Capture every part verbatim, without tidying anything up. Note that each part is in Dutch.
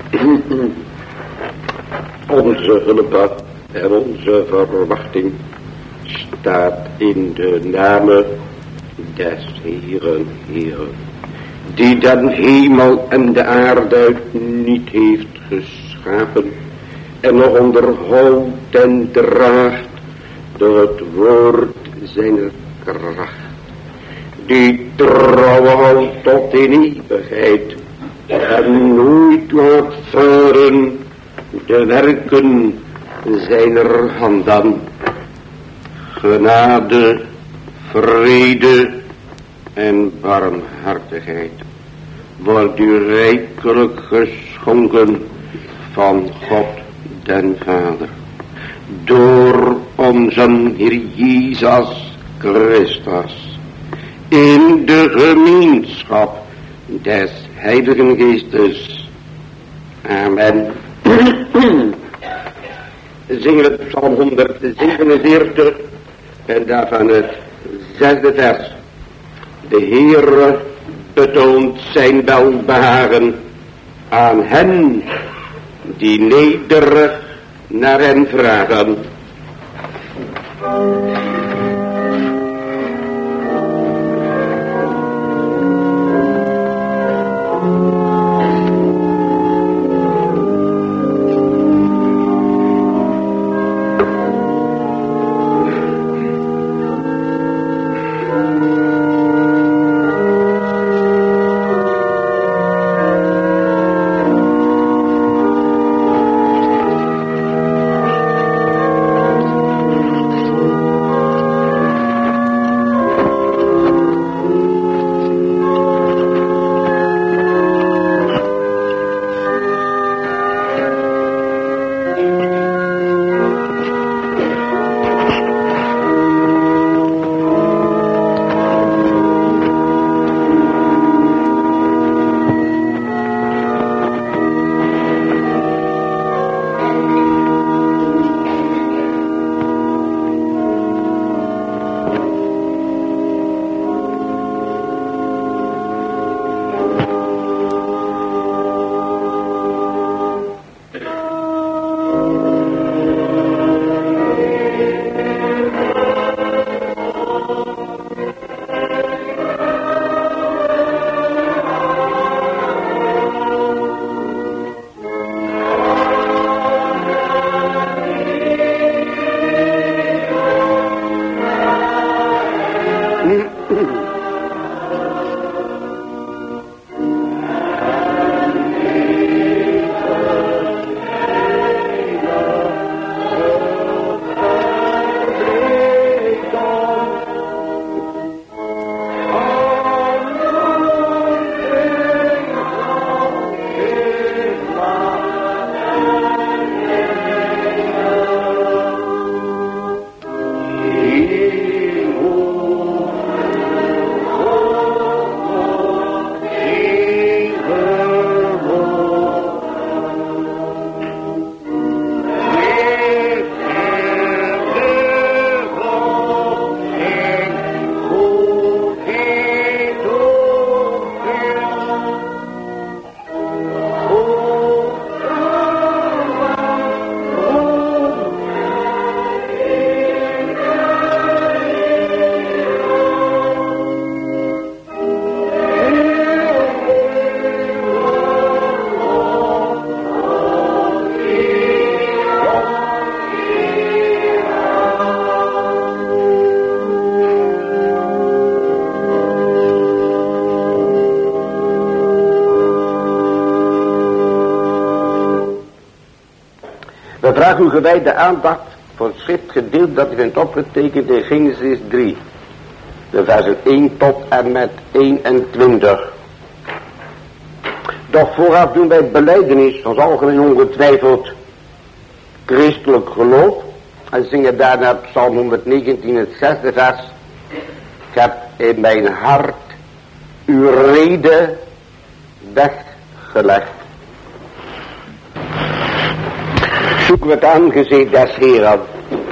Onze hulp en onze verwachting staat in de namen des Heeren, Heeren, die den hemel en de aarde niet heeft geschapen en nog onderhoudt en draagt door het woord zijner kracht, die trouw houdt tot in eeuwigheid en nooit laat varen de werken zijner handen. Genade, vrede en barmhartigheid wordt u rijkelijk geschonken van God den Vader, door onze Heer Jezus Christus, in de gemeenschap des Heiligen Geestes. Amen. Zingen het Psalm honderdzevenenveertig en daarvan het zesde vers. De Heere betoont zijn welbehagen aan hen die nederig naar hem vragen. We vragen uw gewijde aandacht voor het schriftgedeelte dat u vindt opgetekend in Genesis drie. De versen één tot en met eenentwintig. Doch vooraf doen wij belijdenis van algemeen ongetwijfeld christelijk geloof. En zingen daarna Psalm honderdnegentien het zesde vers. Ik heb in mijn hart uw rede weggelegd. Zoeken we het aangezicht des Heeren.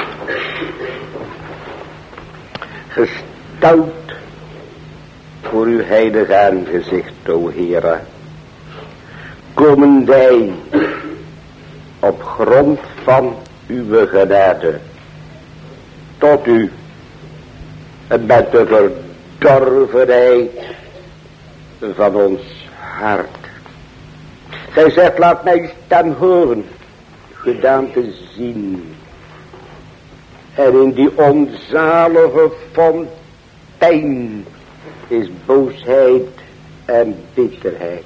Gesteld voor uw heilige aangezicht, o Heere. komen wij op grond van uw genade tot u met de verdorvenheid van ons hart. Gij zegt, laat mij uw stem horen, gedaan te zien. En in die onzalige fontein is boosheid en bitterheid.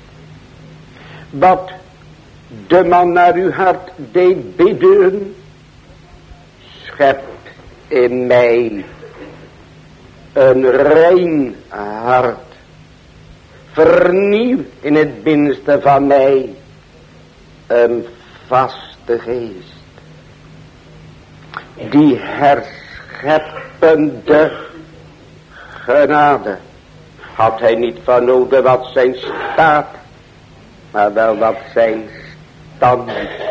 Wat de man naar uw hart deed bidden, schep in mij een rein hart. Vernieuw in het binnenste van mij een vaste geest. Die herscheppende genade had hij niet van nodig wat zijn staat, maar wel wat zijn stand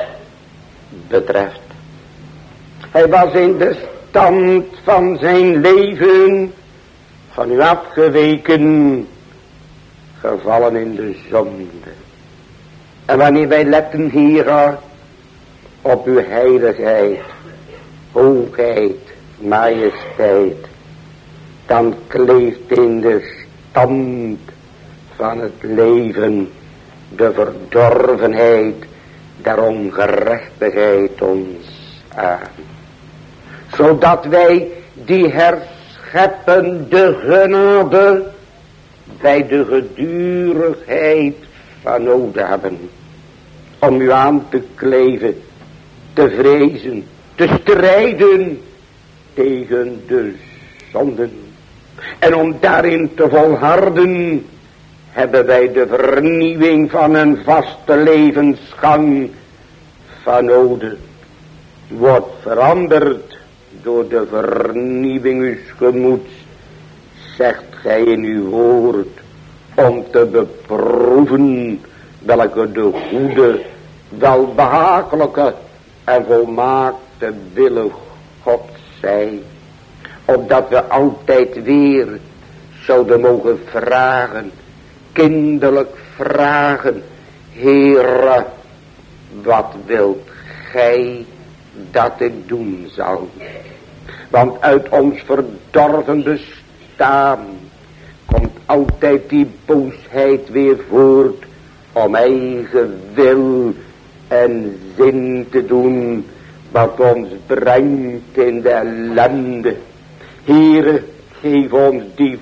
betreft. Hij was in de stand van zijn leven van u afgeweken, gevallen in de zonde. En wanneer wij letten, Heer, op uw heiligheid, hoogheid, majesteit, dan kleeft in de stand van het leven de verdorvenheid der ongerechtigheid ons aan. Zodat wij die herscheppende genade bij de gedurigheid van nodig hebben. Om u aan te kleven, te vrezen, te strijden tegen de zonden. En om daarin te volharden, hebben wij de vernieuwing van een vaste levensgang van nodig. Wordt veranderd door de vernieuwing uws gemoeds, zegt gij in uw woord, om te beproeven welke de goede, welbehagelijke en volmaakte wille God zij. Opdat we altijd weer zouden mogen vragen, kinderlijk vragen, Heere, wat wilt gij dat ik doen zal? Want uit ons verdorven bestaan komt altijd die boosheid weer voort om eigen wil en zin te doen, wat ons brengt in de ellende. Heere, geef ons die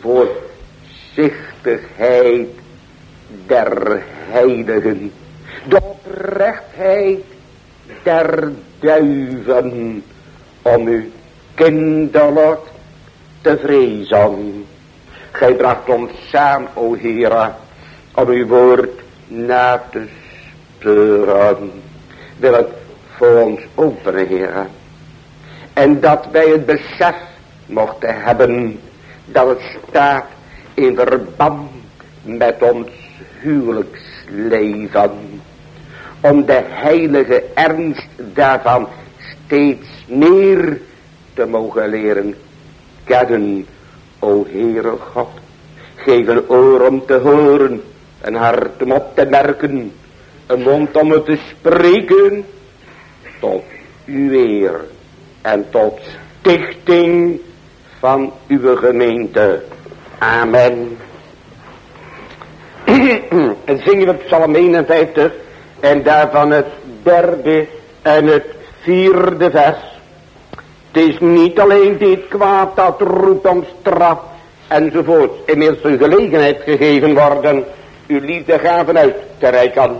voorzichtigheid der heiligen, de oprechtheid der duiven, om u kinderlijk te vrezen. Gij bracht ons samen, o Heere, om uw woord na te speuren. Wil het voor ons openen, Heere. En dat wij het besef mochten hebben dat het staat in verband met ons huwelijksleven. Om de heilige ernst daarvan steeds meer te mogen leren kennen. O Heere God, geef een oor om te horen, een hart om op te merken, een mond om het te spreken, tot uw eer en tot stichting van uw gemeente. Amen. En zingen we Psalm eenenvijftig en daarvan het derde en het vierde vers. Het is niet alleen dit kwaad dat roept om straf enzovoort. Inmiddels een gelegenheid gegeven worden uw liefdegaven uit te reiken.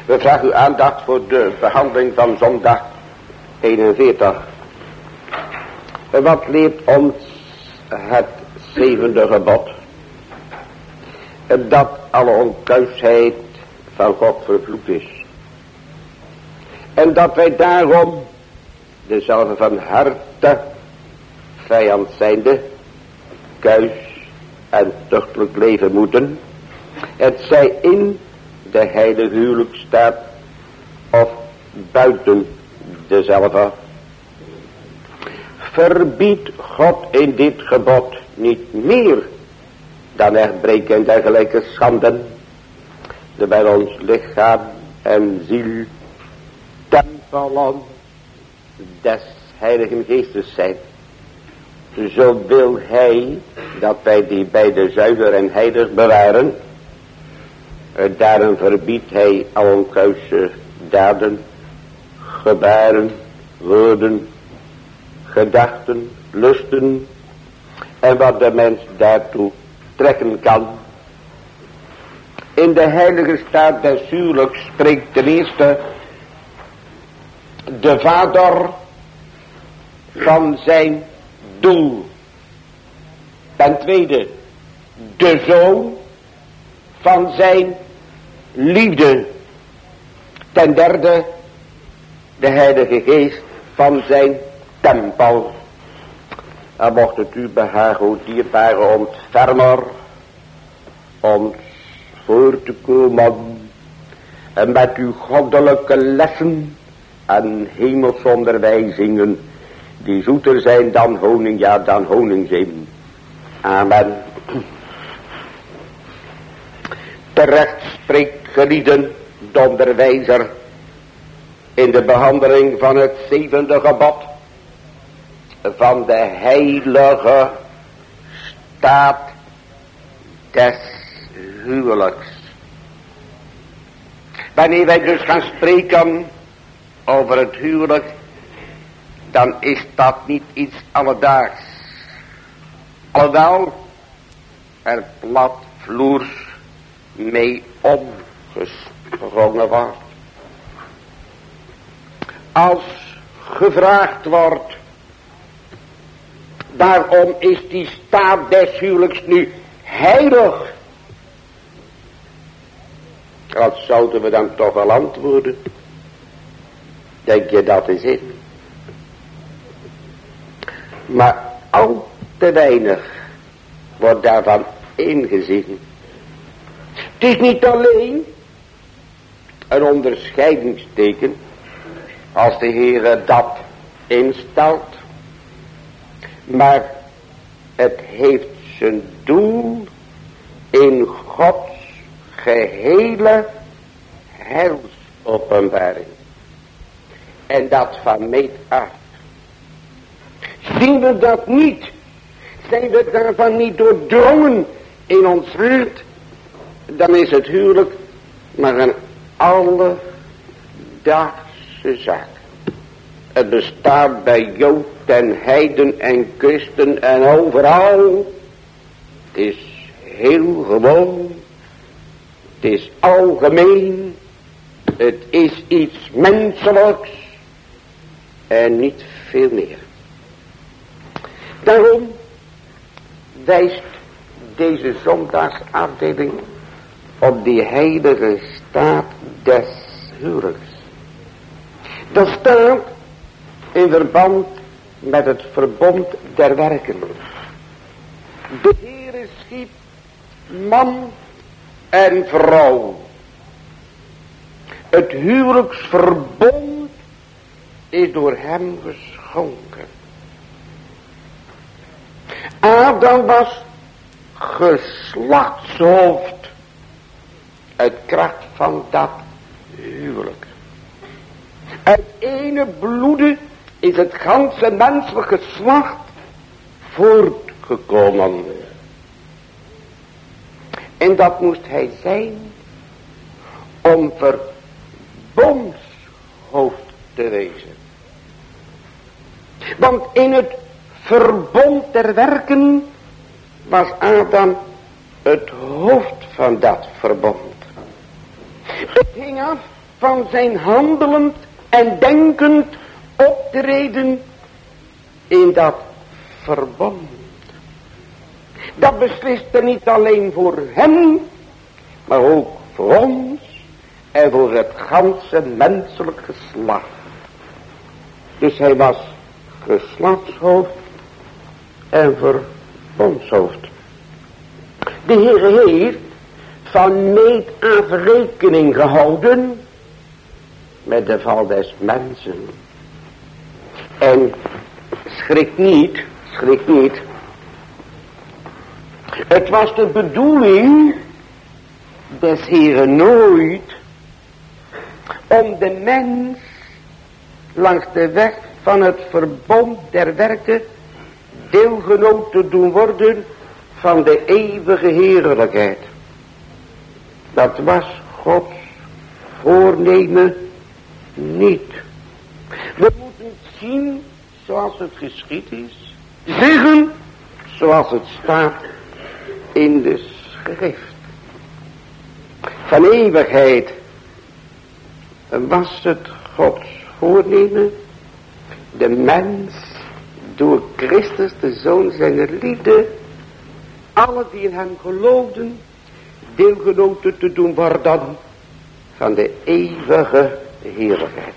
We vragen uw aandacht voor de behandeling van zondag eenenveertig. Wat leert ons het zevende gebod? Dat alle onkuisheid van God vervloekt is. En dat wij daarom dezelfde van harte vijand zijnde kuis en tuchtelijk leven moeten. Het zij in de heilige huwelijksstaat of buiten dezelfde. Verbiedt God in dit gebod niet meer dan echtbreken en dergelijke schanden, de bij ons lichaam en ziel tempelen des heiligen geestes zijn. Zo wil hij dat wij die beide zuiver en heilig bewaren. Daarom verbiedt hij al onkuise daden, gebaren, woorden, gedachten, lusten en wat de mens daartoe trekken kan. In de heilige staat des huwelijks spreekt ten eerste de vader van zijn doel. Ten tweede de zoon van zijn liefde. Ten derde de heilige geest van zijn tempel. En mocht het u behagen, o dierbare ontfermer, ons voor te komen en met uw goddelijke lessen en hemelsonderwijzingen die zoeter zijn dan honing, ja dan honingzeem. Amen. Terecht spreekt gelieden de onderwijzer in de behandeling van het zevende gebod van de heilige staat des huwelijks. Wanneer wij dus gaan spreken over het huwelijk, dan is dat niet iets alledaags. Alhoewel er platvloers mee omgesprongen wordt. Als gevraagd wordt, waarom is die staat des huwelijks nu heilig? Wat zouden we dan toch wel antwoorden? Denk je dat is het? Maar al te weinig wordt daarvan ingezien. Het is niet alleen een onderscheidingsteken als de Heere dat instelt, maar het heeft zijn doel in Gods gehele heilsopenbaring. En dat van meet af. Zien we dat niet? Zijn we daarvan niet doordrongen in ons hart? Dan is het huwelijk maar een alledaagse zaak. Het bestaat bij Jood en heiden en christen en overal. Het is heel gewoon. Het is algemeen. Het is iets menselijks. En niet veel meer. Daarom wijst deze zondagsafdeling op die heilige staat des huwelijks. Dat staat in verband met het verbond der werken. De Heere schiep man en vrouw. Het huwelijksverbond is door hem geschonken. Adam was geslachtshoofd uit kracht van dat huwelijk. Uit ene bloede is het ganse menselijk geslacht voortgekomen. En dat moest hij zijn om verbondshoofd te wezen. Want in het verbond der werken was Adam het hoofd van dat verbond. Het hing af van zijn handelend en denkend optreden in dat verbond. Dat beslist er niet alleen voor hem, maar ook voor ons en voor het ganse menselijk geslacht. Dus hij was geslachtshoofd en verbondshoofd. De Heer heeft van meet afrekening gehouden met de val des mensen. En schrik niet, schrik niet. Het was de bedoeling des Heeren nooit om de mens langs de weg van het verbond der werken deelgenoot te doen worden van de eeuwige heerlijkheid. Dat was Gods voornemen niet. We moeten zien zoals het geschied is, zeggen zoals het staat in de schrift. Van eeuwigheid was het Gods voornemen de mens door Christus de Zoon zijner liefde, alle die in hem geloofden, deelgenoten te doen worden van de eeuwige heerlijkheid.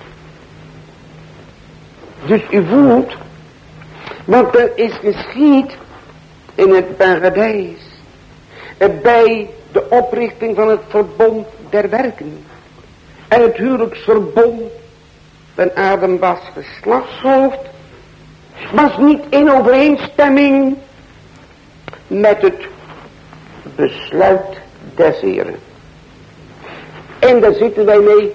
Dus u voelt, want er is geschied in het paradijs, bij de oprichting van het verbond der werken. En het huwelijksverbond van Adam was geslachtshoofd, was niet in overeenstemming met het besluit des Heren. En daar zitten wij mee.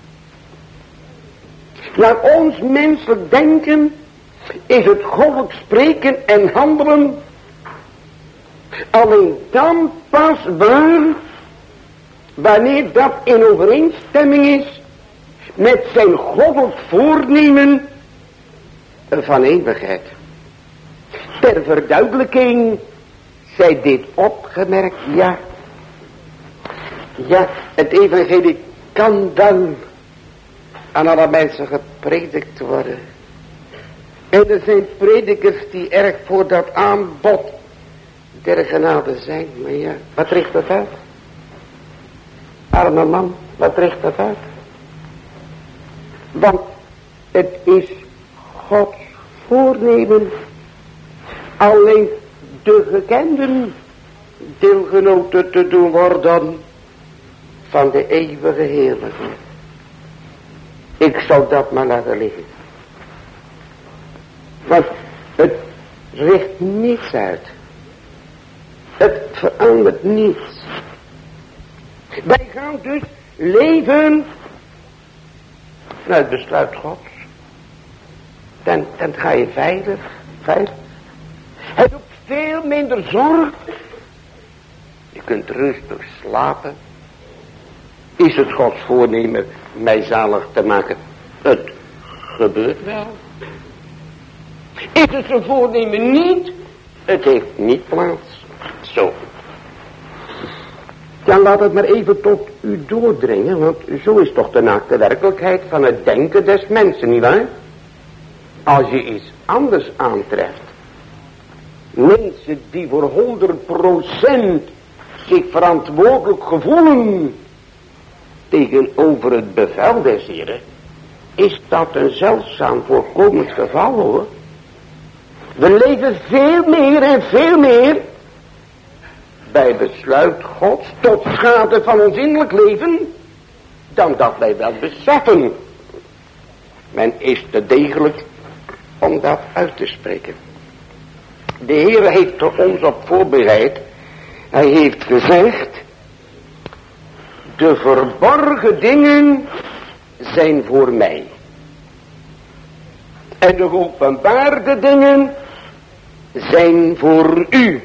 Naar ons menselijk denken is het goddelijk spreken en handelen alleen dan pas waar wanneer dat in overeenstemming is met zijn goddelijk voornemen van eeuwigheid. Ter verduidelijking zij dit opgemerkt, ja. Ja, het evangelie kan dan aan alle mensen gepredikt worden. En er zijn predikers die erg voor dat aanbod der genade zijn. Maar ja, wat richt dat uit? Arme man, wat richt dat uit? Want het is Gods voornemen alleen de gekenden deelgenoten te doen worden van de eeuwige heerlijkheid. Ik zou dat maar laten liggen. Want het richt niets uit. Het verandert niets. Wij gaan dus leven naar het besluit Gods. Dan, dan ga je veilig, veilig. Heb ook veel minder zorg. Je kunt rustig slapen. Is het Gods voornemen mij zalig te maken? Het gebeurt wel. Is het zijn voornemen niet? Het heeft niet plaats. Zo. Dan laat het maar even tot u doordringen, want zo is toch de naakte werkelijkheid van het denken des mensen, nietwaar? Als je iets anders aantreft, mensen die voor honderd procent zich verantwoordelijk gevoelen tegenover het bevel des Heren, is dat een zeldzaam voorkomend geval, hoor. We leven veel meer en veel meer bij besluit Gods tot schade van ons innerlijk leven dan dat wij wel beseffen. Men is te degelijk om dat uit te spreken. De Heer heeft er ons op voorbereid. Hij heeft gezegd, de verborgen dingen zijn voor mij. En de geopenbaarde dingen zijn voor u.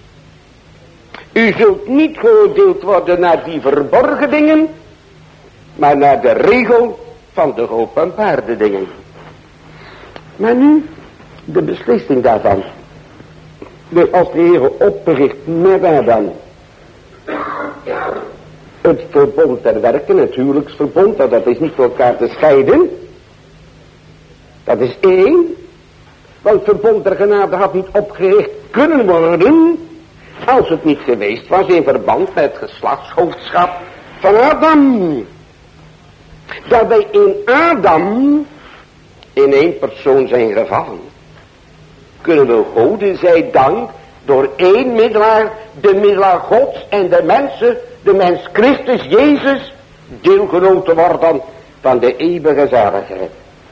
U zult niet geoordeeld worden naar die verborgen dingen, maar naar de regel van de geopenbaarde dingen. Maar nu, de beslissing daarvan. Dus als de Heer opricht met Adam, Het verbond der werken, het huwelijksverbond, dat, dat is niet voor elkaar te scheiden. Dat is één. Want het verbond der genade had niet opgericht kunnen worden, als het niet geweest was in verband met het geslachtshoofdschap van Adam. Dat wij in Adam in één persoon zijn gevallen, kunnen we Gode zij dank door één middelaar, de middelaar Gods en de mensen, de mens Christus Jezus, deelgenoten worden van de eeuwige zaligheid.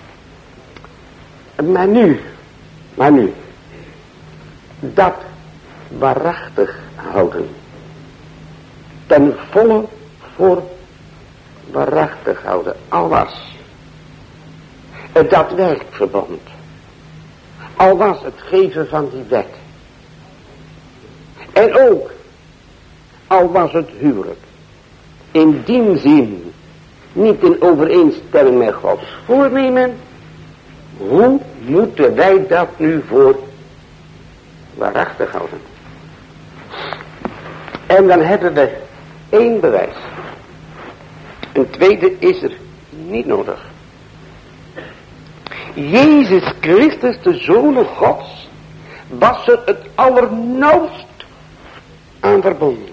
Maar nu, maar nu, dat waarachtig houden, ten volle voor waarachtig houden, al was het dat werkverbond, al was het geven van die wet, en ook al was het huwelijk in die zin niet in overeenstemming met Gods voornemen, hoe moeten wij dat nu voor waarachtig houden? En dan hebben we één bewijs. Een tweede is er niet nodig. Jezus Christus, de Zoon Gods, was er het allernauwst aan verbonden.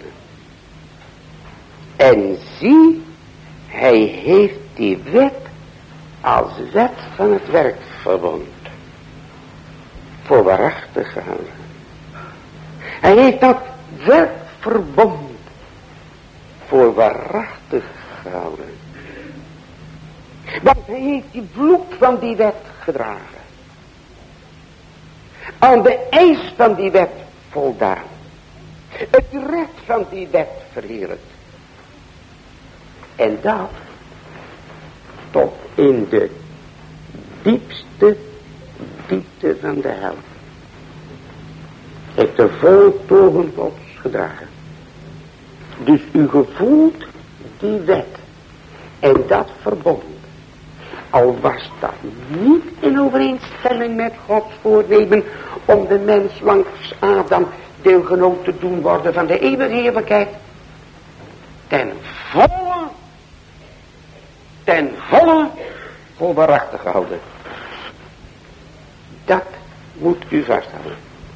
En zie, hij heeft die wet als wet van het werkverbond voor waarachtig gehouden. Hij heeft dat werkverbond voor waarachtig gehouden. Want hij heeft die vloek van die wet gedragen. Aan de eis van die wet voldaan. Het recht van die wet verheerlijkt. En dat tot in de diepste diepte van de hel. Heeft de voltogen Gods gedragen. Dus u gevoelt die wet en dat verbond. Al was dat niet in overeenstemming met Gods voornemen om de mens langs Adam deelgenoot te doen worden van de eeuwige heerlijkheid. Ten volle, ten volle voor waarachtig houden. Dat moet u vasthouden.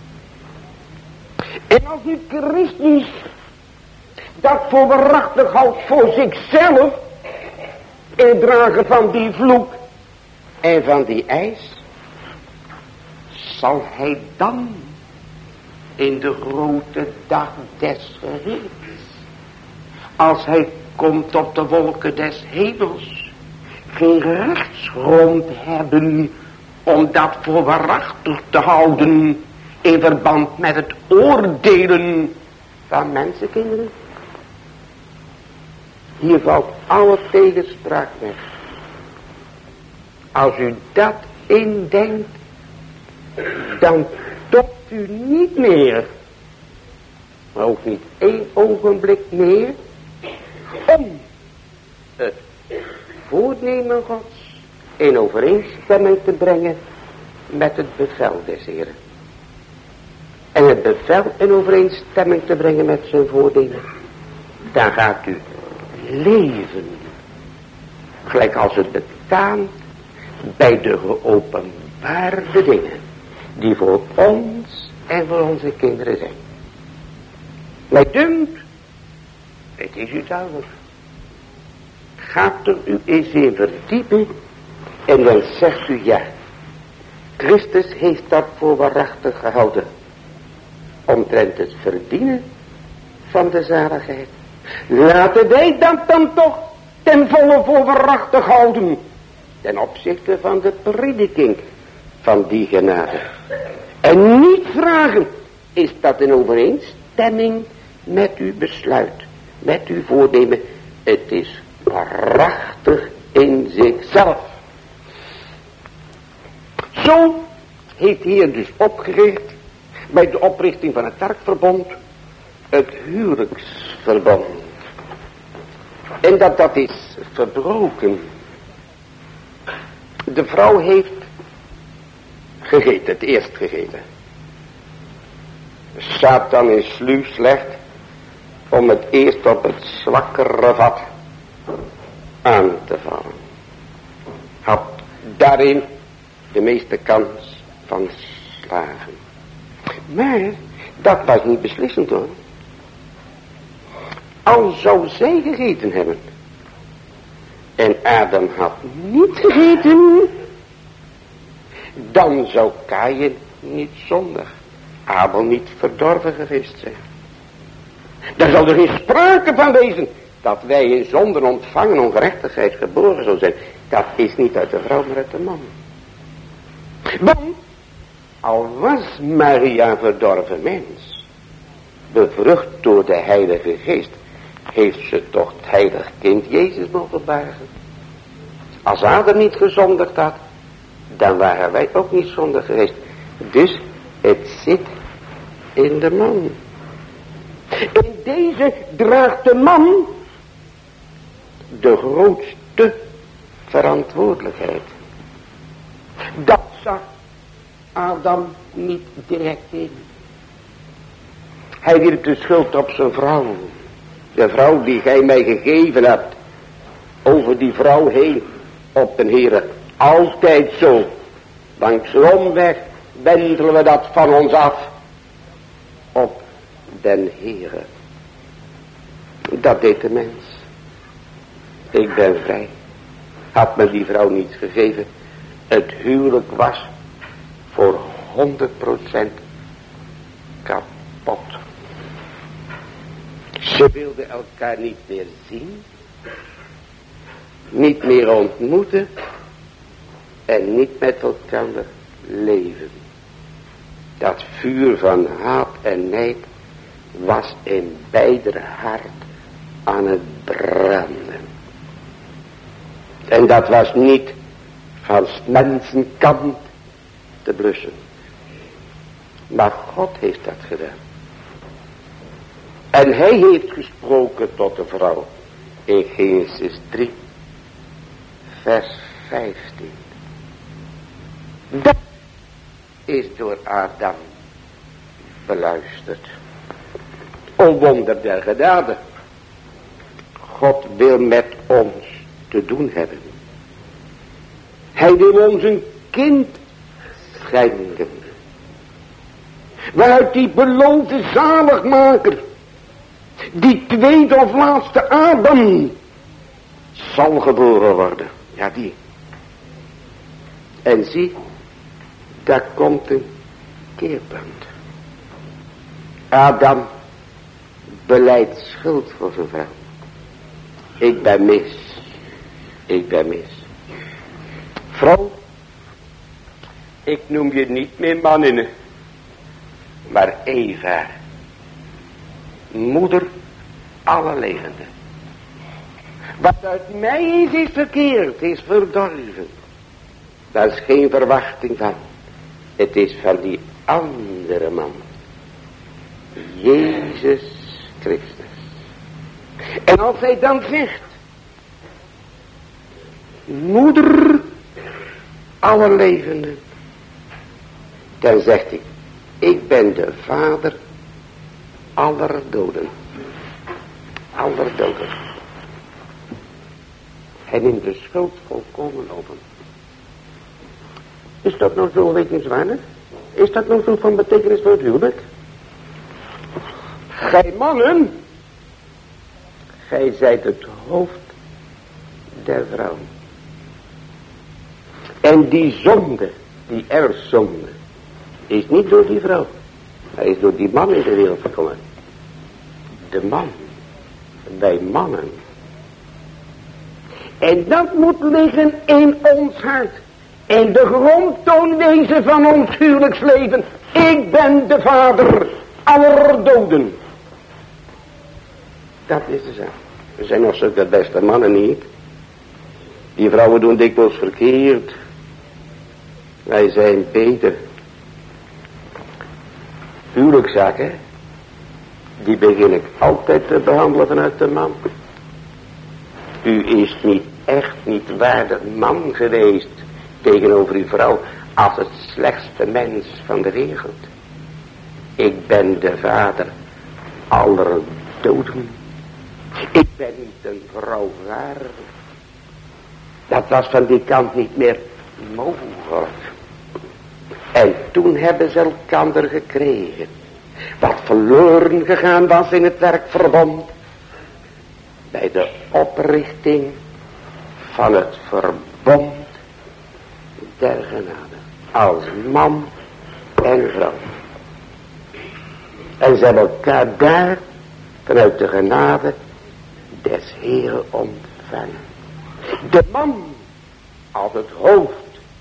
En als u Christus dat voor waarachtig houdt voor zichzelf, in het dragen van die vloek en van die eis, zal hij dan in de grote dag des gerichts, als hij komt op de wolken des hemels, geen rechtsgrond hebben om dat voor waarachtig te houden in verband met het oordelen van mensenkinderen. Hier valt alle tegenspraak weg. Als u dat indenkt, dan topt u niet meer, maar ook niet één ogenblik meer, om het voornemen Gods in overeenstemming te brengen met het bevel des Heren. En het bevel in overeenstemming te brengen met zijn voornemen, dan gaat u leven, gelijk als het betaamt bij de geopenbaarde dingen, die voor ons en voor onze kinderen zijn. Mij dunkt, het is u duidelijk, gaat er u eens in verdiepen, en dan zegt u ja, Christus heeft dat voor waarachtig gehouden, omtrent het verdienen van de zaligheid. Laten wij dat dan toch ten volle voor waarachtig houden, ten opzichte van de prediking van die genade. En niet vragen, is dat in overeenstemming met uw besluit, met uw voornemen. Het is waarachtig in zichzelf. Zo heeft hier dus opgericht, bij de oprichting van het kerkverbond, het huwelijksverbond. En dat dat is verbroken. De vrouw heeft gegeten, het eerst gegeten. Satan is sluw slecht. om het eerst op het zwakkere vat aan te vallen. Had daarin de meeste kans van slagen. Maar dat was niet beslissend hoor. Al zou zij gegeten hebben en Adam had niet gegeten, dan zou Kaïn niet zondig, Abel niet verdorven geweest zijn. Daar zou er geen sprake van wezen dat wij in zonde ontvangen ongerechtigheid geboren zou zijn. Dat is niet uit de vrouw, maar uit de man. Want al was Maria verdorven mens, bevrucht door de Heilige Geest, heeft ze toch het heilig kind Jezus mogen bergen. Als Adam niet gezondigd had, dan waren wij ook niet zondig geweest. Dus het zit in de man. In deze draagt de man de grootste verantwoordelijkheid. Dat zag Adam niet direct in. Hij wierp de schuld op zijn vrouw. De vrouw die gij mij gegeven hebt. Over die vrouw heen op den Heere. Altijd zo. Langs de omweg wendelen we dat van ons af. Op den Heere. Dat deed de mens. Ik ben vrij. Had me die vrouw niet gegeven. Het huwelijk was voor honderd procent kapot. Ze wilden elkaar niet meer zien. Niet meer ontmoeten. En niet met elkaar leven. Dat vuur van haat en nijd was in beider hart aan het branden. En dat was niet van mensenkant te blussen. Maar God heeft dat gedaan. En hij heeft gesproken tot de vrouw. In Genesis drie, vers vijftien. Dat is door Adam beluisterd. O wonder der genade. God wil met ons te doen hebben. Hij wil ons een kind schenken. Waaruit die beloofde zaligmaker, die tweede of laatste Adam, zal geboren worden. Ja, die. En zie, daar komt een keerpunt. Adam belijdt schuld voor zijn vrouw. Ik ben mis. Ik ben mis. Vrouw, ik noem je niet meer mannen, maar Eva, moeder alle levenden. Wat uit mij is, is verkeerd, is verdorven. Daar is geen verwachting van. Het is van die andere man, Jezus Christus. En als hij dan zegt, moeder alle levenden, dan zegt hij, ik ben de vader aller doden. Aller doden. Hij neemt de schuld volkomen open. Is dat nou zo wetenswaardig? Is dat nou zo van betekenis voor het huwelijk? Gij mannen, gij zijt het hoofd der vrouw. En die zonde, die erfzonde, is niet door die vrouw. Hij is door die man in de wereld gekomen. De man. Wij mannen. En dat moet liggen in ons hart. En de grondtoon wezen van ons huwelijksleven. Ik ben de vader aller doden. Dat is de zaak. Er zijn nog zulke beste mannen niet. Die vrouwen doen dikwijls verkeerd. Wij zijn beter. Huwelijkszaken, die begin ik altijd te behandelen vanuit de man. U is niet echt niet waardig man geweest tegenover uw vrouw als het slechtste mens van de wereld. Ik ben de vader aller doden. Ik ben niet een vrouw waardig. Dat was van die kant niet meer mogelijk. En toen hebben ze elkander gekregen. Wat verloren gegaan was in het werkverbond. Bij de oprichting van het verbond der genade. Als man en vrouw. En ze hebben elkaar daar vanuit de genade des Heeren ontvangen. De man als het hoofd.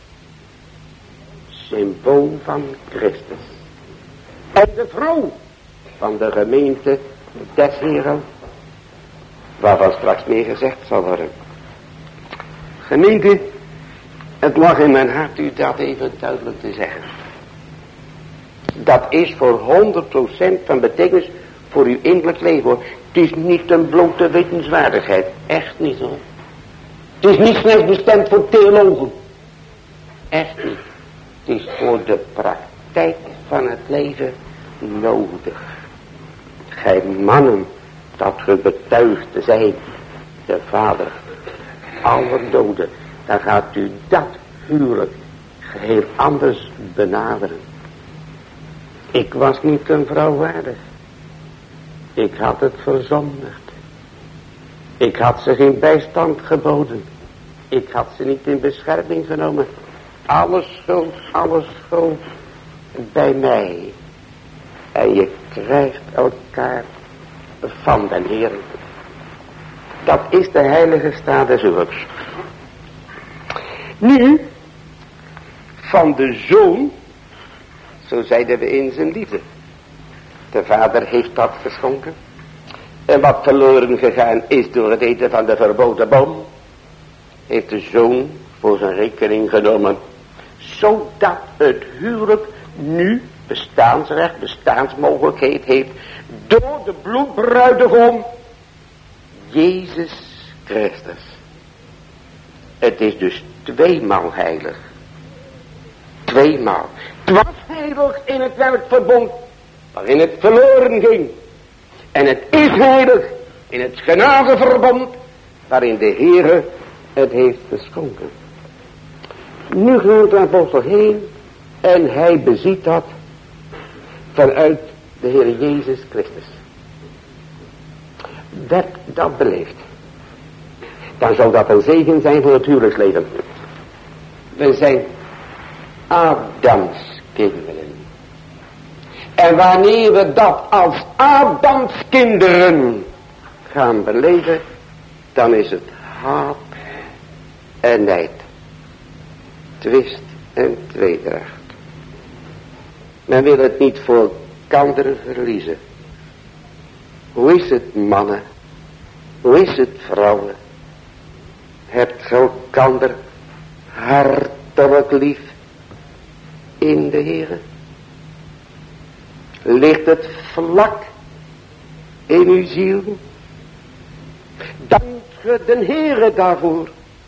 Symbool van Christus. En de vrouw van de gemeente des Heeren. Waarvan straks meer gezegd zal worden. Gemeente, het lag in mijn hart u dat even duidelijk te zeggen. Dat is voor honderd procent van betekenis voor uw innerlijk leven hoor. Het is niet een blote wetenswaardigheid. Echt niet hoor. Het is niet slechts bestemd voor theologen. Echt niet. Het is voor de praktijk van het leven nodig. Gij mannen, dat ge betuigd te zijn, de Vader aller doden, dan gaat u dat huwelijk geheel anders benaderen. Ik was niet een vrouw waardig. Ik had het verzondigd. Ik had ze geen bijstand geboden. Ik had ze niet in bescherming genomen. Alle schuld, alle schuld bij mij. En je krijgt elkaar van den Heer. Dat is de heilige staat des huwelijks. Nu, van de zoon, zo zeiden we in zijn liefde. De vader heeft dat geschonken. En wat verloren gegaan is door het eten van de verboden boom, heeft de zoon voor zijn rekening genomen. Zodat het huwelijk nu bestaansrecht, bestaansmogelijkheid heeft door de bloedbruidegom Jezus Christus. Het is dus tweemaal heilig. Tweemaal. Het was heilig in het werkverbond waarin het verloren ging. En het is heilig in het genadeverbond waarin de Heere het heeft geschonken. Nu gaat de apostel heen en hij beziet dat vanuit de Heer Jezus Christus. Werd dat beleefd, dan zou dat een zegen zijn voor het huwelijksleven. We zijn Adams kinderen. En wanneer we dat als Adams kinderen gaan beleven, dan is het haat en nijd, twist en tweedracht. Men wil het niet voor elkander verliezen. Hoe is het, mannen? Hoe is het, vrouwen? Hebt ge elkander hartelijk lief in de Heere? Ligt het vlak in uw ziel? Dank ge de Heere daarvoor.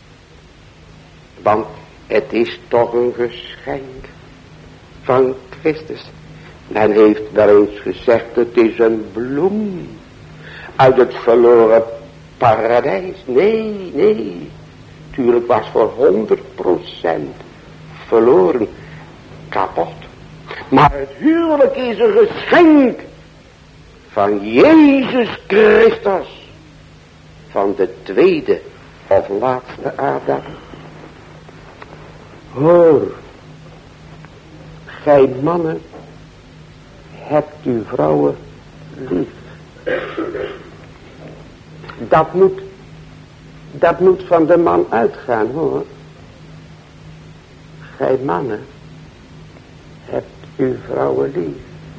Want het is toch een geschenk van Christus. Men heeft wel eens gezegd, het is een bloem uit het verloren paradijs. Nee, nee. Tuurlijk was voor honderd procent verloren, kapot. Maar het huwelijk is een geschenk van Jezus Christus. Van de tweede of laatste Adam. Hoor, gij mannen, hebt uw vrouwen lief. Dat moet, dat moet van de man uitgaan, hoor. Gij mannen, hebt uw vrouwen lief.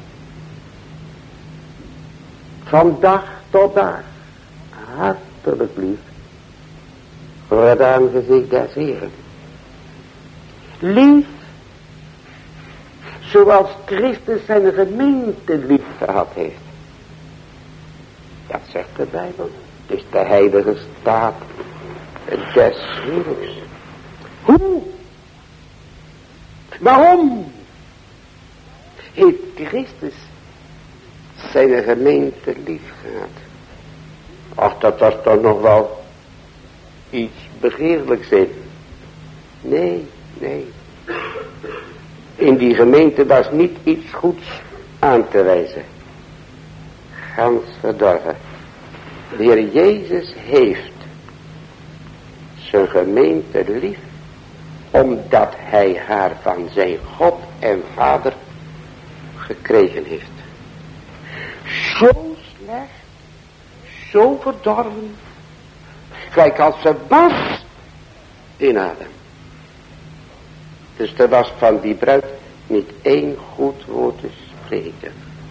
Van dag tot dag, hartelijk lief, voor het aangezicht des Heeren. Lief, zoals Christus zijn gemeente lief gehad heeft. Dat zegt de Bijbel. Het is de heilige staat des huwelijks. Hoe? Waarom heeft Christus zijn gemeente lief gehad? Ach, dat was toch nog wel iets begeerlijks in. Nee, nee. In die gemeente was niet iets goeds aan te wijzen. Gans verdorven. De Heer Jezus heeft zijn gemeente lief, omdat hij haar van zijn God en Vader gekregen heeft. Zo slecht, zo verdorven, gelijk als ze was in Adam. Dus er was van die bruid niet één goed woord te spreken.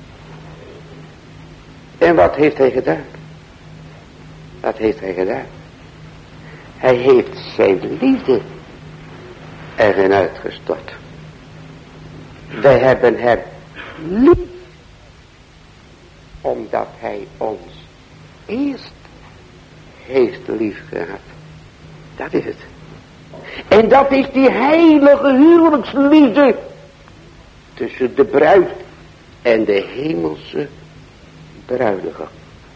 En wat heeft hij gedaan? Wat heeft hij gedaan? Hij heeft zijn liefde erin uitgestort. Wij hebben hem lief, omdat hij ons eerst heeft lief gehad. Dat is het. En dat is die heilige huwelijksliefde tussen de bruid en de hemelse bruidegom.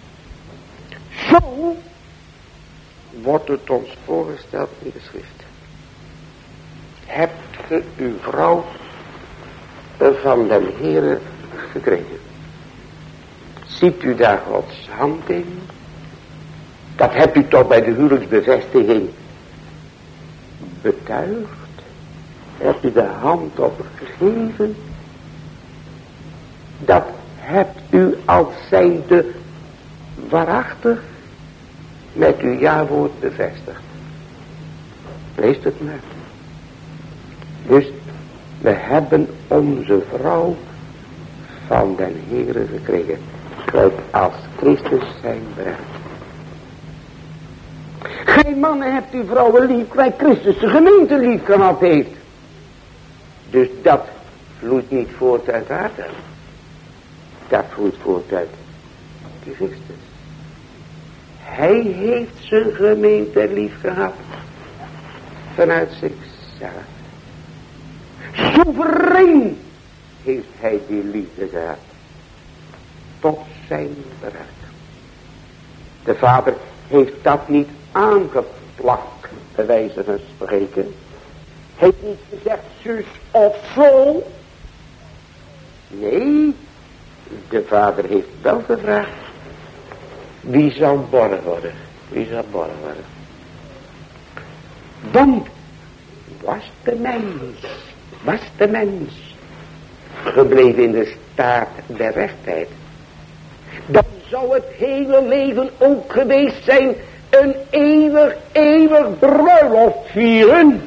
Zo wordt het ons voorgesteld in de schrift. Hebt ge uw vrouw van den Heere gekregen? Ziet u daar Gods hand in? Dat hebt u toch bij de huwelijksbevestiging betuigd? Hebt u de hand op gegeven? Dat hebt u als zijnde waarachtig met uw ja-woord bevestigd. Lees het maar. Dus we hebben onze vrouw van den Heere gekregen. Gelijk als Christus zijn bruid. Geen mannen hebt uw vrouwen lief, gelijk Christus de gemeente lief gehad heeft. Dus dat vloeit niet voort uit Adam. Dat vloeit voort uit Christus. Hij heeft zijn gemeente lief gehad. Vanuit zichzelf. Soeverein heeft hij die liefde gehad. Tot zijn bruid. De Vader heeft dat niet aangeplakt, bij wijze van spreken. Hij heeft niet gezegd zus of zo. Nee, de Vader heeft wel gevraagd. Wie zal borgen worden? Wie zal borgen worden? Dan was de mens, was de mens gebleven in de staat der rechtheid. Dan zou het hele leven ook geweest zijn een eeuwig, eeuwig bruiloft vieren.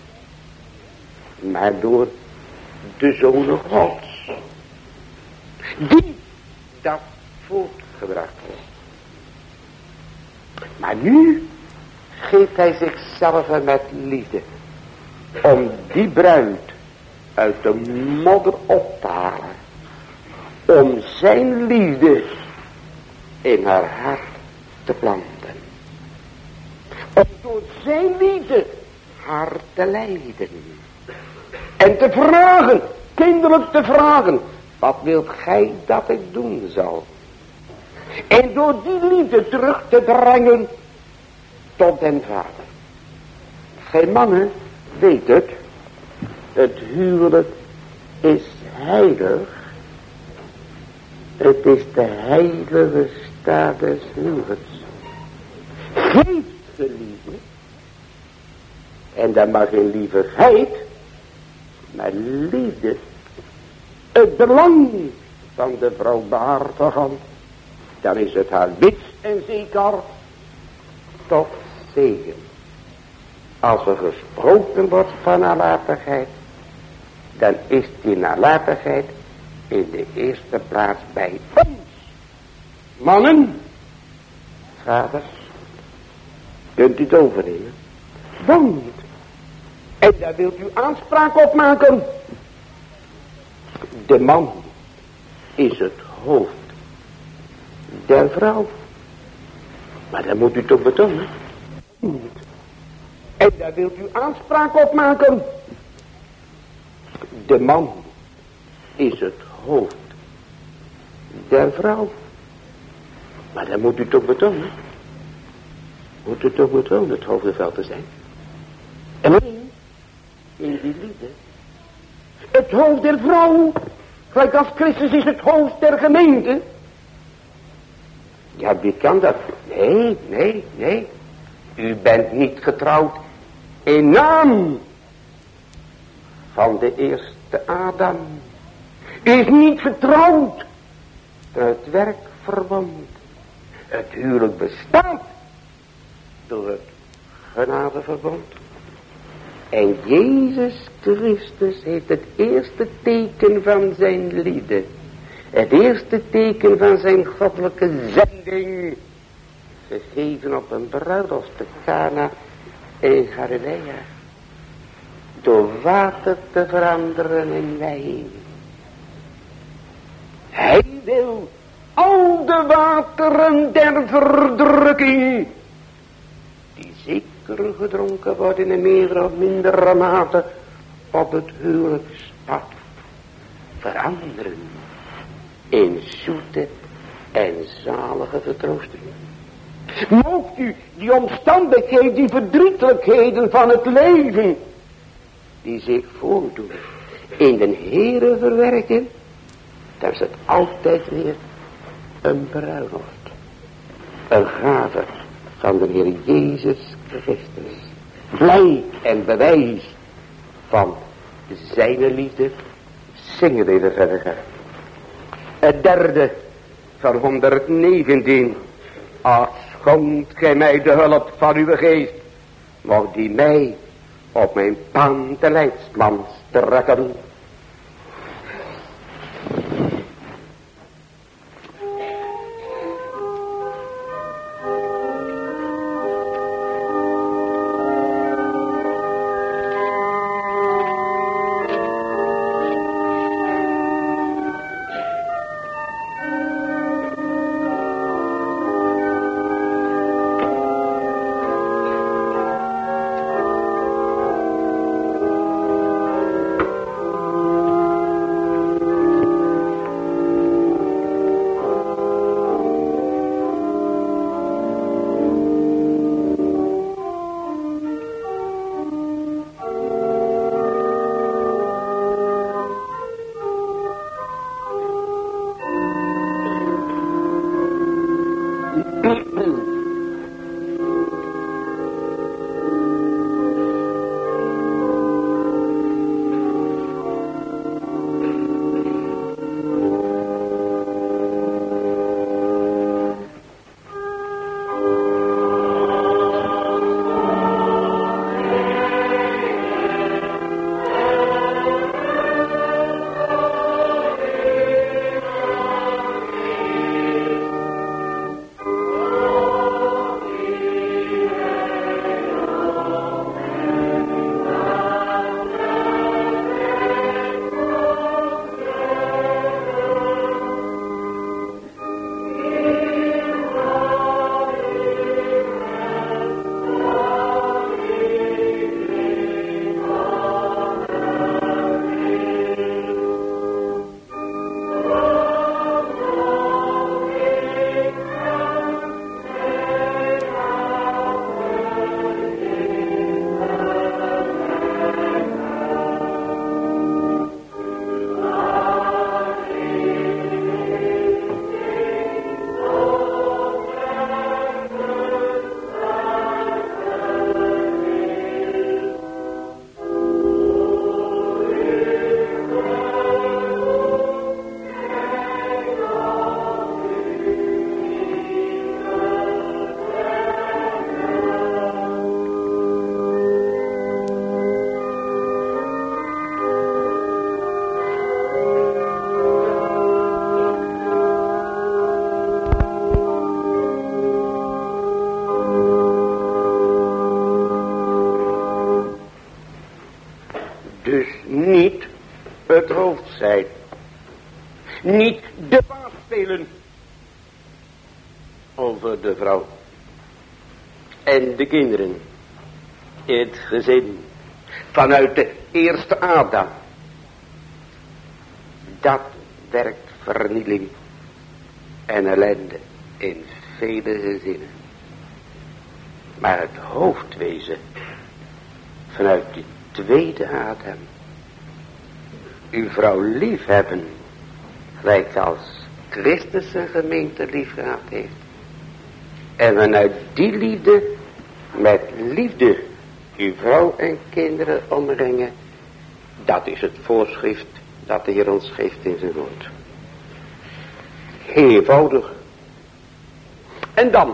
Maar door de Zoon Gods, die dat voortgebracht heeft. Maar nu geeft hij zichzelf met liefde om die bruid uit de modder op te halen. Om zijn liefde in haar hart te planten. Om door zijn liefde haar te leiden. En te vragen, kinderlijk te vragen, wat wilt gij dat ik doen zal? En door die liefde terug te brengen tot den Vader. Geen mannen weet het. Het huwelijk is heilig. Het is de heilige staat des huwelijks. Geeft de liefde. En dan mag geen liefigheid, maar liefde. Het belang van de vrouw behartigen. Dan is het haar wits en zeker tot zegen. Als er gesproken wordt van nalatigheid, dan is die nalatigheid in de eerste plaats bij ons. Mannen, vaders, kunt u het overnemen? Want, en daar wilt u aanspraak op maken. De man is het hoofd der vrouw. Maar dan moet u toch betonen. En daar wilt u aanspraak op maken. De man is het hoofd der vrouw. Maar dan moet u toch betonen. moet het ook met wel het hoofdveld te zijn. En alleen in die liefde. Het hoofd der vrouw, gelijk als Christus is het hoofd der gemeente. Ja, wie kan dat? Nee, nee, nee. U bent niet getrouwd in naam van de eerste Adam. U is niet getrouwd door het werkverbond. Het huwelijk bestaat door het genadeverbond. En Jezus Christus heeft het eerste teken van zijn liefde, het eerste teken van zijn goddelijke zending, gegeven op een bruiloft te Cana in Galilea, door water te veranderen in wijn. Hij wil al de wateren der verdrukking, die zeker gedronken worden in een meer of mindere mate op het huwelijkspad, veranderen in zoete en zalige vertroosting. Moogt u die omstandigheden, die verdrietelijkheden van het leven, die zich voordoen, in den Heere verwerken, dan is het altijd weer een bruiloft, een gave van de Heer Jezus Christus, blijk en bewijs van zijn liefde. Zingen we even verder. Het derde van honderdnegentien. Ach, schonk gij mij de hulp van uw geest, mocht die mij op mijn pad de leidsman trekken. Dus niet het hoofd zijn. Niet de baas spelen over de vrouw. En de kinderen. Het gezin. Vanuit de eerste Adam. Dat werkt vernieling en ellende in vele gezinnen. Maar het hoofdwezen vanuit die tweede adem. Uw vrouw liefhebben, gelijk als Christus zijn gemeente lief gehad heeft. En vanuit die liefde, met liefde, uw vrouw en kinderen omringen. Dat is het voorschrift dat de Heer ons geeft in zijn woord. Heel eenvoudig. En dan,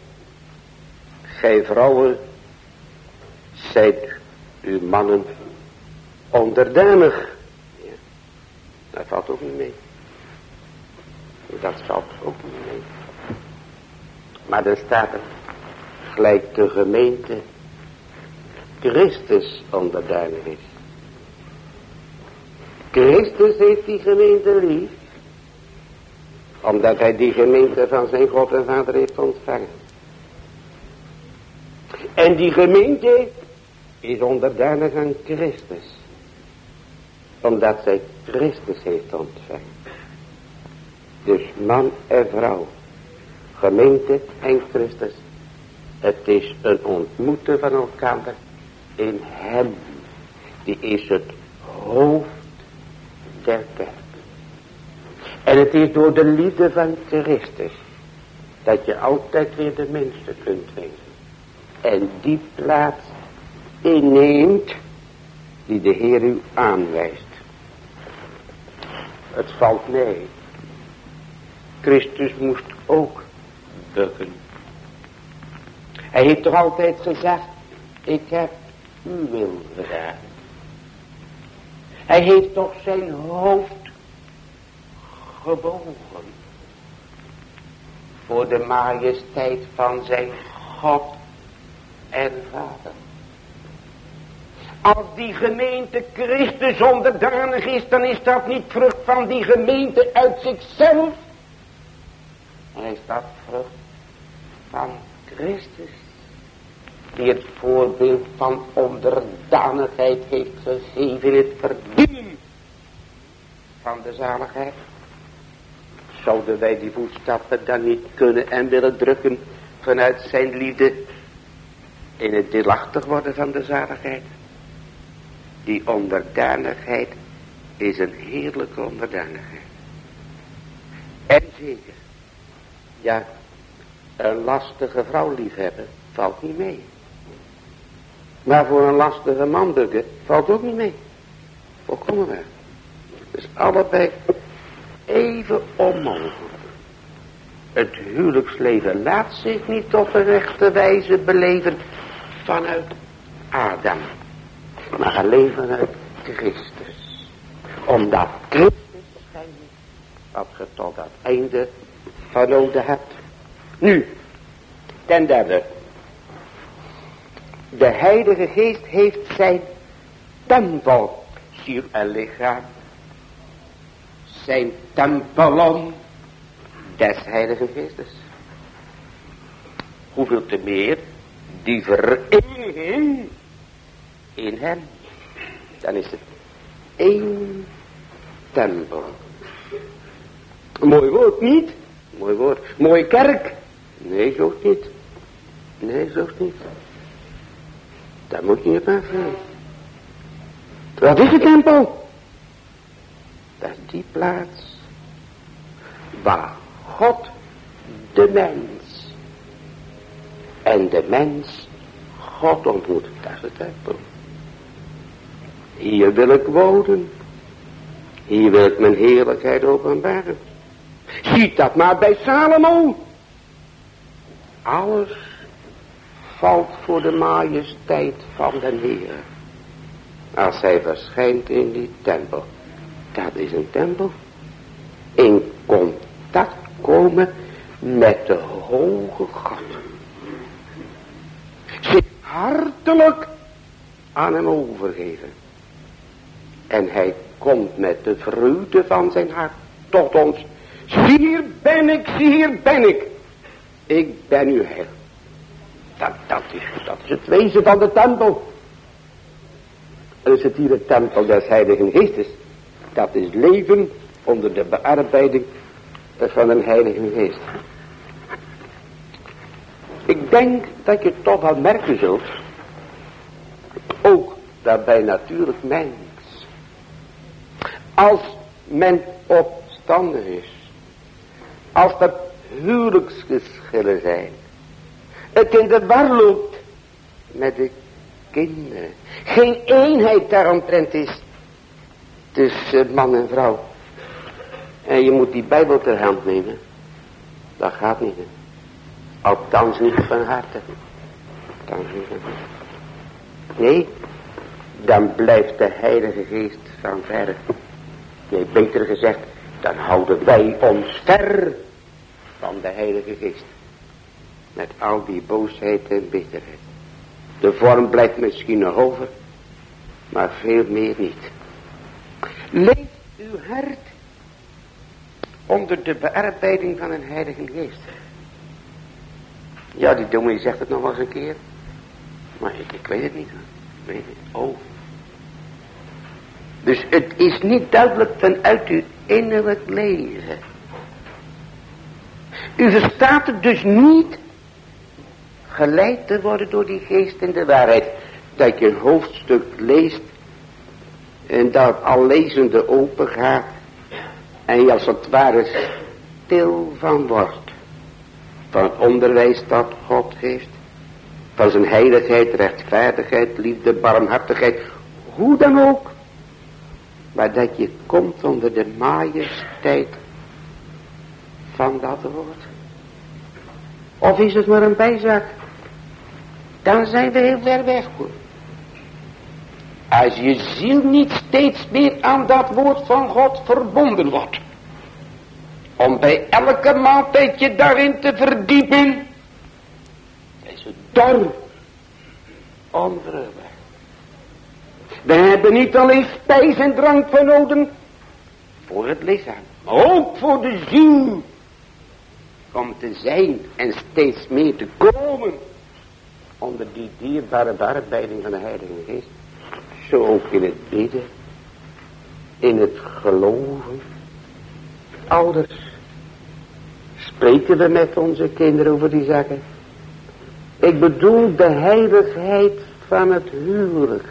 gij vrouwen, zijt uw mannen onderdanig. Ja, dat valt ook niet mee. Dat valt ook niet mee. Maar dan staat er, gelijk de gemeente Christus onderdanig is. Christus heeft die gemeente lief, omdat hij die gemeente van zijn God en Vader heeft ontvangen. En die gemeente is onderdanig aan Christus, omdat zij Christus heeft ontvangen. Dus man en vrouw, gemeente en Christus, het is een ontmoeten van elkaar in hem. Die is het hoofd der kerk. En het is door de liefde van Christus dat je altijd weer de mensen kunt wezen. En die plaats inneemt die de Heer u aanwijst. Het valt mee. Christus moest ook bukken. Hij heeft toch altijd gezegd, ik heb uw wil gedaan. Hij heeft toch zijn hoofd gebogen voor de majesteit van zijn God en Vader. Als die gemeente Christus onderdanig is, dan is dat niet vrucht van die gemeente uit zichzelf. Dan is dat vrucht van Christus, die het voorbeeld van onderdanigheid heeft gegeven in het verdienen van de zaligheid. Zouden wij die voetstappen dan niet kunnen en willen drukken vanuit zijn liefde in het deelachtig worden van de zaligheid? Die onderdanigheid is een heerlijke onderdanigheid. En zeker, ja, een lastige vrouw liefhebben valt niet mee. Maar voor een lastige man bukken valt ook niet mee. Volkomen waar. Dus allebei even onmogelijk. Het huwelijksleven laat zich niet op een rechte wijze beleven vanuit Adam. Maar alleen vanuit Christus. Omdat Christus schijnt wat je tot het einde van nodig hebt. Nu, ten derde. De Heilige Geest heeft zijn tempel, ziel en lichaam. Zijn tempelom des Heilige Geestes. Hoeveel te meer die vereniging in hem. Dan is het één tempel. Mooi woord niet? Mooi woord. Mooie kerk? Nee, zo niet. Nee, zo niet. Daar moet je niet op afvragen. Wat is de tempel? Dat is die plaats waar God de mens en de mens God ontmoet. Dat is de tempel. Hier wil ik wonen. Hier wil ik mijn heerlijkheid openbaren. Ziet dat maar bij Salomo. Alles valt voor de majesteit van de Heer. Als hij verschijnt in die tempel. Dat is een tempel. In contact komen met de hoge God. Zich hartelijk aan hem overgeven. En hij komt met de vreugde van zijn hart tot ons. Zie hier ben ik, zie hier ben ik. Ik ben uw Heer. Dat, dat, is, dat is het wezen van de tempel. En is het hier de tempel des Heiligen Geestes. Dat is leven onder de bearbeiding van een Heilige Geest. Ik denk dat je toch wel merken zult. Ook dat bij natuurlijk mens. Als men opstandig is. Als er huwelijksgeschillen zijn. Het in de war loopt met de kinderen. Geen eenheid daaromtrent is tussen man en vrouw. En je moet die Bijbel ter hand nemen. Dat gaat niet. Hè. Althans niet van harte. Althans niet van harte. Nee, dan blijft de Heilige Geest van ver. Nee, beter gezegd, dan houden wij ons ver van de Heilige Geest. Met al die boosheid en bitterheid. De vorm blijft misschien nog over, maar veel meer niet. Leef uw hart onder de bearbeiding van een Heilige Geest. Ja, die dominee zegt het nog wel eens een keer. Maar ik, ik weet het niet. Ik weet het niet. Oh. Dus het is niet duidelijk vanuit uw innerlijk leven. U verstaat het dus niet geleid te worden door die geest in de waarheid. Dat je een hoofdstuk leest en dat al lezende open gaat en je als het ware stil van wordt. Van het onderwijs dat God geeft. Van zijn heiligheid, rechtvaardigheid, liefde, barmhartigheid. Hoe dan ook. Maar dat je komt onder de majesteit van dat woord. Of is het maar een bijzaak? Dan zijn we heel ver weg hoor. Als je ziel niet steeds meer aan dat woord van God verbonden wordt. Om bij elke maaltijd je daarin te verdiepen. Is het dor. Onvruchtbaar. We hebben niet alleen spijs en drank voor nodig. Voor het lichaam. Maar ook voor de ziel. Om te zijn en steeds meer te komen. Onder die dierbare bearbeiding van de Heilige Geest. Zo ook in het bidden. In het geloven. Ouders. Spreken we met onze kinderen over die zaken. Ik bedoel de heiligheid van het huwelijk.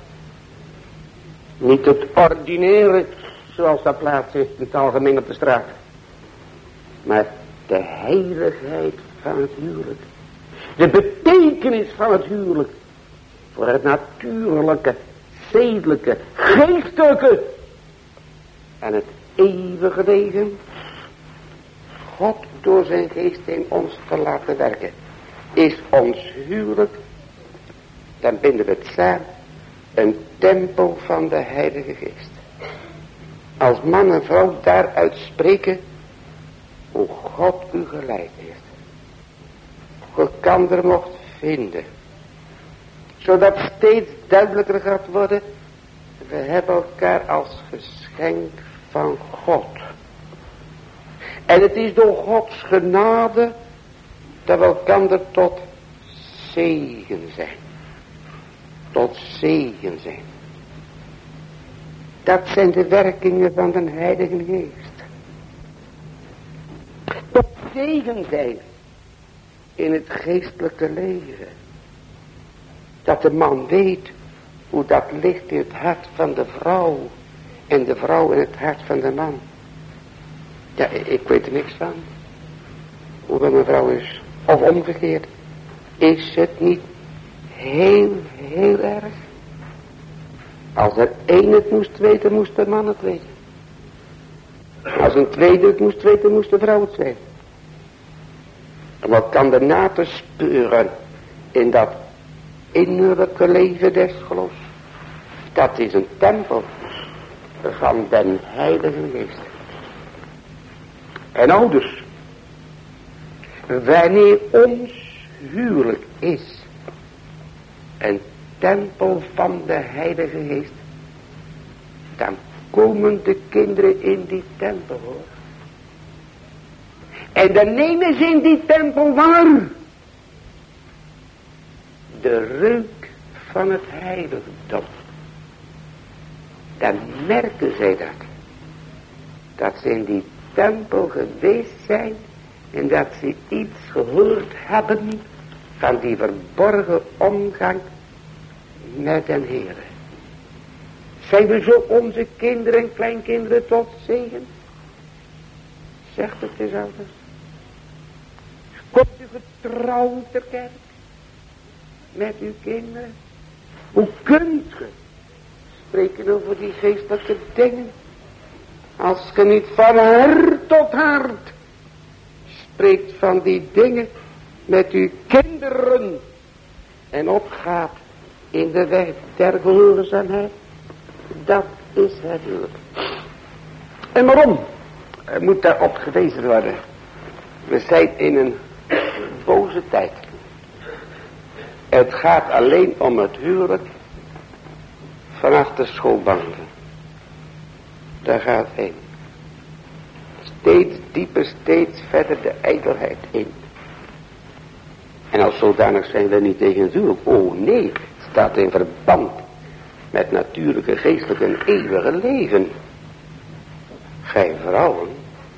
Niet het ordinaire zoals dat plaats is in het algemeen op de straat. Maar de heiligheid van het huwelijk. De betekenis van het huwelijk. Voor het natuurlijke, zedelijke, geestelijke. En het eeuwige leven. God door zijn geest in ons te laten werken. Is ons huwelijk. Dan binden we het samen. Een tempel van de Heilige Geest. Als man en vrouw daaruit spreken. Hoe God u geleid heeft. Hoe elkander mocht vinden. Zodat steeds duidelijker gaat worden. We hebben elkaar als geschenk van God. En het is door Gods genade. Dat we elkander tot zegen zijn. Tot zegen zijn. Dat zijn de werkingen van de Heilige Geest. Tot zegen zijn. In het geestelijke leven. Dat de man weet. Hoe dat ligt in het hart van de vrouw. En de vrouw in het hart van de man. Ja, ik weet er niks van. Hoe dat mijn vrouw is. Of omgekeerd. Is het niet heel, heel erg? Als er één het moest weten, moest de man het weten. Als een tweede het moest weten, moest de vrouw het weten. En wat kan er na te speuren in dat innerlijke leven des geloofs? Dat is een tempel van den Heilige Geest. En ouders, wanneer ons huwelijk is een tempel van de Heilige Geest, dan komen de kinderen in die tempel hoor. En dan nemen ze in die tempel waar de reuk van het heiligdom. Dan merken zij dat. Dat ze in die tempel geweest zijn en dat ze iets gehoord hebben van die verborgen omgang met den Heere. Zijn we zo onze kinderen en kleinkinderen tot zegen? Zegt het eens anders. Komt u getrouwd ter kerk met uw kinderen? Hoe kunt ge spreken over die geestelijke dingen als ge niet van hart tot hart spreekt van die dingen met uw kinderen en opgaat in de weg der gehoorzaamheid? Dat is het huwelijk. En waarom moet daarop gewezen worden? We zijn in een boze tijd. Het gaat alleen om het huwelijk vanaf de schoolbanken. Daar gaat heen. Steeds dieper, steeds verder de ijdelheid in. En als zodanig zijn we niet tegen het huwelijk. Oh nee, het staat in verband met natuurlijke, geestelijke en eeuwige leven. Gij vrouwen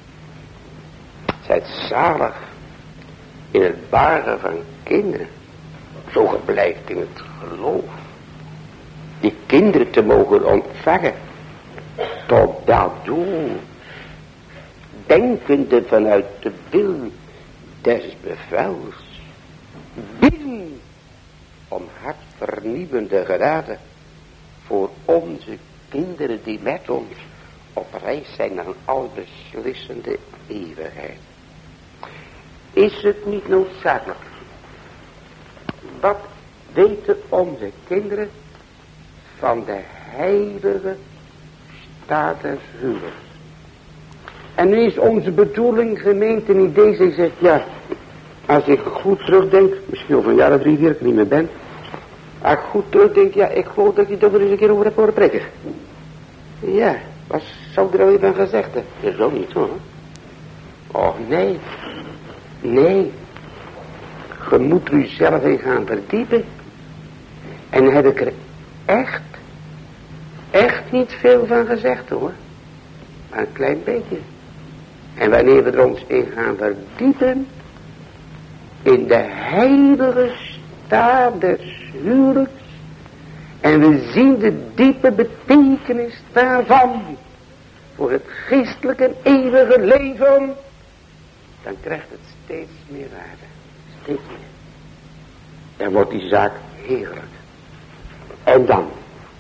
zijt zalig in het baren van kinderen. Zo ge blijft in het geloof. Die kinderen te mogen ontvangen. Tot dat doel. Denkende vanuit de wil des bevels. Bidden om hartvernieuwende genade voor onze kinderen die met ons op reis zijn naar een albeslissende eeuwigheid. Is het niet noodzakelijk? Wat weten onze kinderen van de heilige staat des huwelijks? En nu is onze bedoeling, gemeente, niet deze. Ik zeg, ja, als ik goed terugdenk, misschien over een jaar of drie, vier, ik niet meer ben. Als ik goed terugdenk, ja, ik geloof dat je er eens een keer over hebt horen prikken. Ja, wat zou er al even gezegd hebben? Dat is ook niet zo, hè? Oh, nee. Nee. Je moet er jezelf in gaan verdiepen. En heb ik er echt, echt niet veel van gezegd, hoor. Maar een klein beetje. En wanneer we er ons in gaan verdiepen, in de heilige staat des huwelijks, en we zien de diepe betekenis daarvan voor het geestelijke en eeuwige leven, dan krijgt het steeds meer waarde. Steeds meer. Dan wordt die zaak heerlijk. En dan,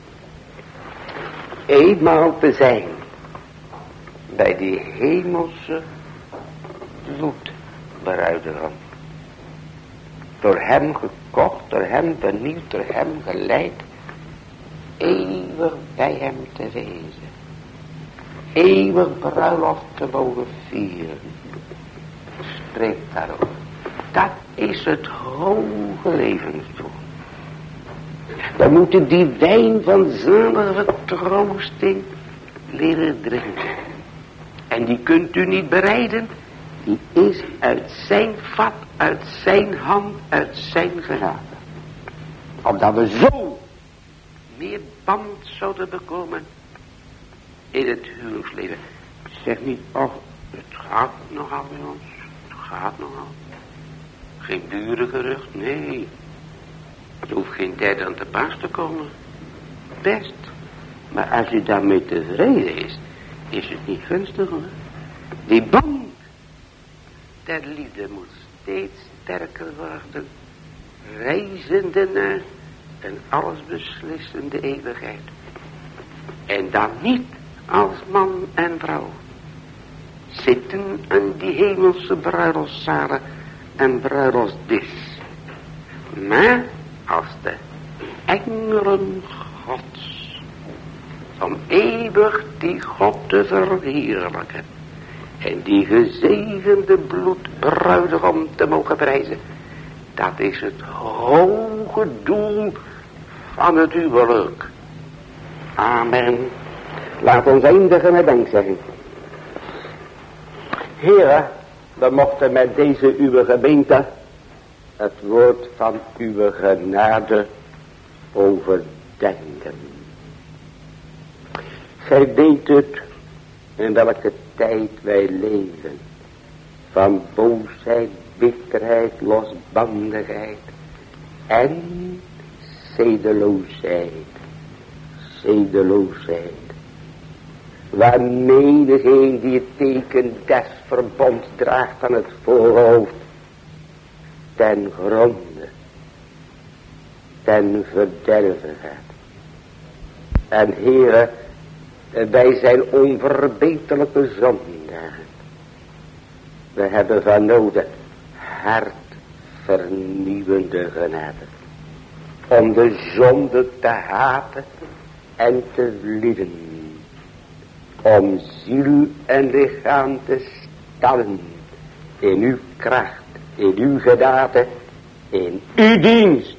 eenmaal te zijn bij die hemelse bloedbruidegom. Door hem gekocht, door hem vernieuwd, door hem geleid. Eeuwig bij hem te wezen. Eeuwig bruiloft te mogen vieren. Spreek daarover. Dat is het hoge levensdoel. We moeten die wijn van zalige troosting leren drinken. En die kunt u niet bereiden. Die is uit zijn vat, uit zijn hand, uit zijn genade. Opdat we zo meer band zouden bekomen in het huwelijksleven. Zeg niet, oh, het gaat nogal bij ons. Het gaat nogal. Geen burengerucht, nee. Er hoeft geen tijd aan te pas te komen. Best. Maar als u daarmee tevreden is, is het niet gunstig, hoor. Die band der liefde moet steeds sterker worden, reizende naar een allesbeslissende eeuwigheid. En dan niet als man en vrouw zitten aan die hemelse bruiloftszalen en bruiloftsdis, maar als de engelen Gods, om eeuwig die God te verheerlijken en die gezegende bloedbruidegom te mogen prijzen. Dat is het hoge doel van het huwelijk. Amen. Laat ons eindigen met dankzegging. Heere, we mochten met deze uw gemeente het woord van uw genade overdenken. Gij weet het in welke tijd wij leven. Van boosheid, bitterheid, losbandigheid en zedeloosheid. Zedeloosheid. Waar menigeen die het teken des verbonds draagt aan het voorhoofd ten gronde, ten verderven gaat. En Heere, wij zijn onverbeterlijke zondagen. We hebben van nodig hartvernieuwende genade. Om de zonde te haten en te lieden. Om ziel en lichaam te stellen. In uw kracht, in uw genade, in uw dienst.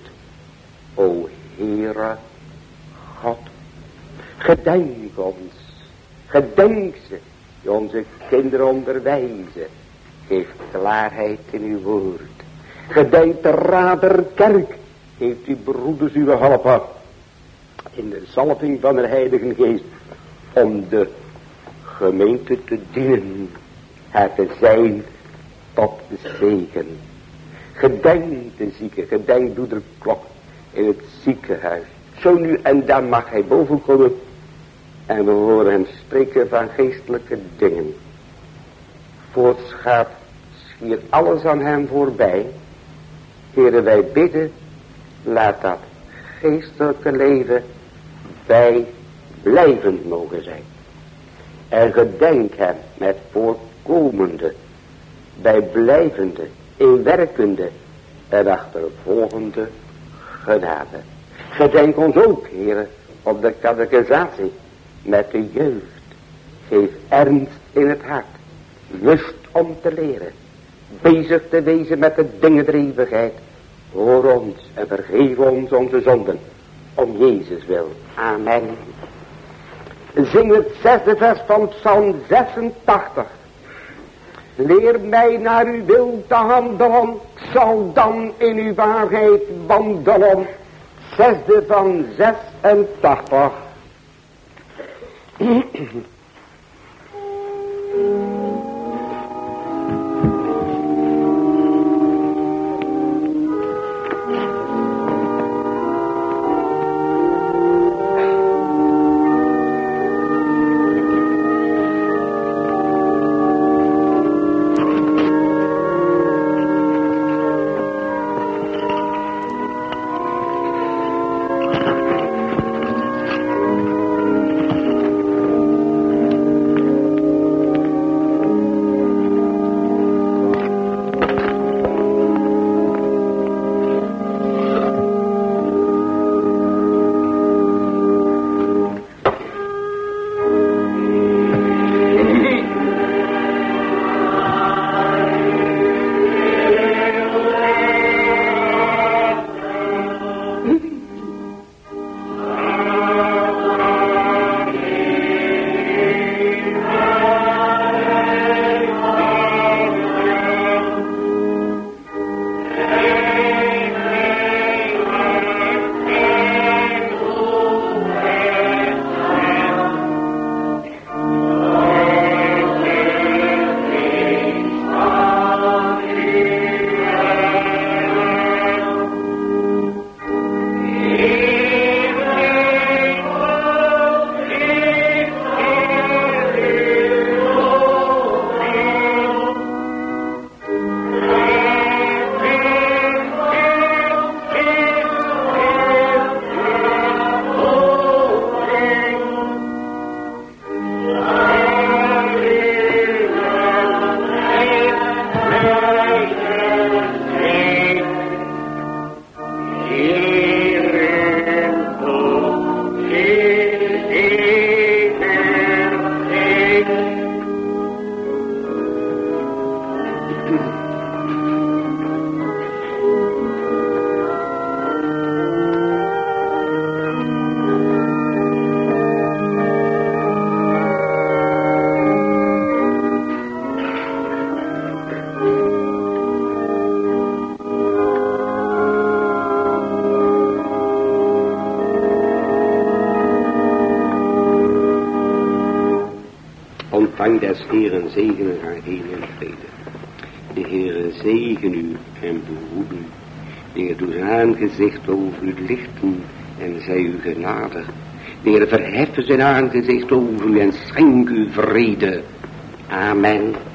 O Heere God, gedenk ons, gedenk ze, die onze kinderen onderwijzen. Geef klaarheid in uw woord. Gedenk de Raderkerk. Geeft uw broeders uw hulp in de zalving van de Heilige Geest. Om de gemeente te dienen. Het te zijn tot de zegen. Gedenk de zieke. Gedenk doe de klok in het ziekenhuis. Zo nu en dan mag hij bovenkomen. En we horen hem spreken van geestelijke dingen. Voorts gaat schier alles aan hem voorbij. Heren, wij bidden, laat dat geestelijke leven bij blijvend mogen zijn. En gedenk hem met voorkomende, bij blijvende, inwerkende en achtervolgende genade. Gedenk ons ook, heren, op de catechisatie met de jeugd. Geef ernst in het hart, lust om te leren, bezig te wezen met de dingen der eeuwigheid. Hoor ons en vergeef ons onze zonden, om Jezus wil. Amen. Zing het zesde vers van Psalm zesentachtig. Leer mij naar uw wil te handelen, ik zal dan in uw waarheid wandelen. Zesde van zesentachtig. Ontvang des Heeren zegen en ga heen in vrede. De Heere zegen u en behoed u. De Heer doet zijn aangezicht over u lichten en zij u genadig. De Heer verheffen zijn aangezicht over u en schenk u vrede. Amen.